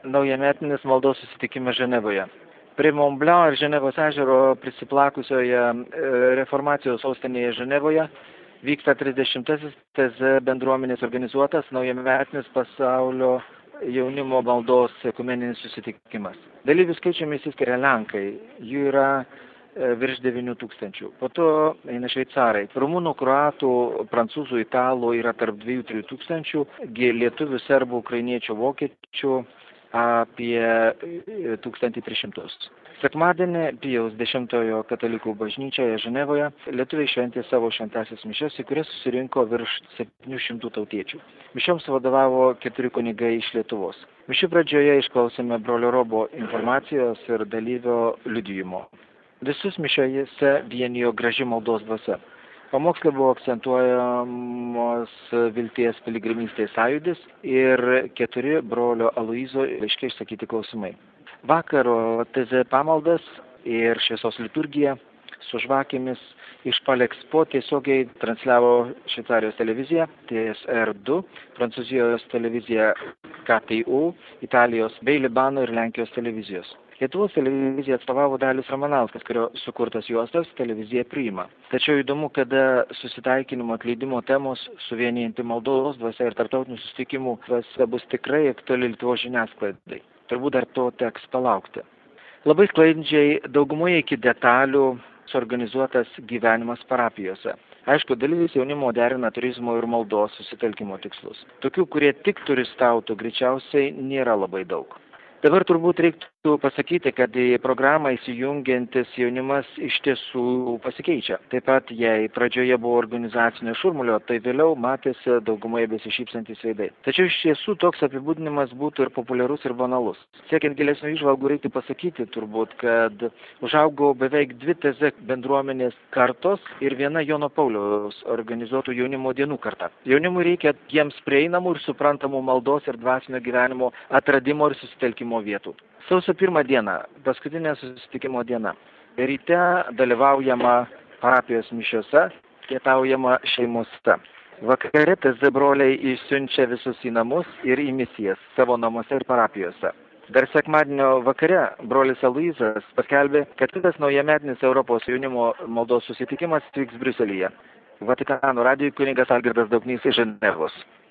naujametinis maldos susitikimas Ženevoje. Prie Montblanc ir Ženevos ežero prisiplakusioje reformacijos sostinėje Ženevoje vyksta 30-asis TZ bendruomenės organizuotas naujametinis pasaulio jaunimo maldos ekumeninis susitikimas. Dalyvių skaičiumi išsiskiria Lenkai, jų yra virš 9 000. Po to eina šveicarai. Rumunų, kroatų, prancūzų, italų yra tarp 2-3 tūkstančių, lietuvių, serbų, ukrainiečių, vokiečių apie 1300. Sekmadienį Pijaus X katalikų bažnyčioje Ženevoje lietuviai šventė savo šventąsias mišias, į kurias susirinko virš 700 tautiečių. Mišioms vadovavo 4 kunigai iš Lietuvos. Mišių pradžioje išklausėme brolio Robo informacijos ir dalyvio liudijimo. Visus mišiojose vienijo graži maldos dvasia. Pamokslė buvo akcentuojamos vilties piligrimystės sąjūdis ir 4 brolio Aloyzo laiške išsakyti klausimai. Vakaro TZ pamaldas ir šviesos liturgija su žvakėmis iš Palexpo tiesiogiai transliavo Šveicarijos televizija TSR2, Prancūzijos televizija KTU, Italijos bei Libano ir Lenkijos televizijos. Lietuvos televizija atstovavo Dalius Ramanauskas, kurio sukurtas juostas televizija priima. Tačiau įdomu, kada susitaikinimo atleidimo temos suvienijantį maldos dvasia ir tarptautinių susitikimų dvasia bus tikrai aktuali Lietuvos žiniasklaidai. Turbūt dar to teks palaukti. Labai sklandžiai daugumoje iki detalių suorganizuotas gyvenimas parapijose. Aišku, dalis jaunimo derina turizmo ir maldos susitelkimo tikslus. Tokių, kurie tik turistautų, greičiausiai nėra labai daug. Dabar turbūt reiktų pasakyti, kad į programą įsijungiantis jaunimas iš tiesų pasikeičia. Taip pat, jei pradžioje buvo organizacinio šurmulio, tai vėliau matėsi daugumoje besišypsantys veidai. Tačiau iš tiesų toks apibūdinimas būtų ir populiarus, ir banalus. Siekiant gilesnių įžvalgų reiktų pasakyti turbūt, kad užaugo beveik 2 TZ bendruomenės kartos ir 1 Jono Pauliaus organizuotų jaunimo dienų karta. Jaunimui reikia jiems prieinamų ir suprantamų maldos ir dvasinio gyvenimo atradimo ir susitelkimo vietų. Sausio 1 diena, paskutinė susitikimo diena. Ryte dalyvaujama parapijos mišiose, pietaujama šeimose. Vakare TZ broliai išsiunčia visus į namus ir į misijas savo namuose ir parapijose. Dar sekmadienio vakare brolis Aloyzas paskelbė, kad kitas naujametinis Europos jaunimo maldos susitikimas vyks Briuselyje. Vatikano radijui kunigas Algirdas Dauknys iš Ženevos.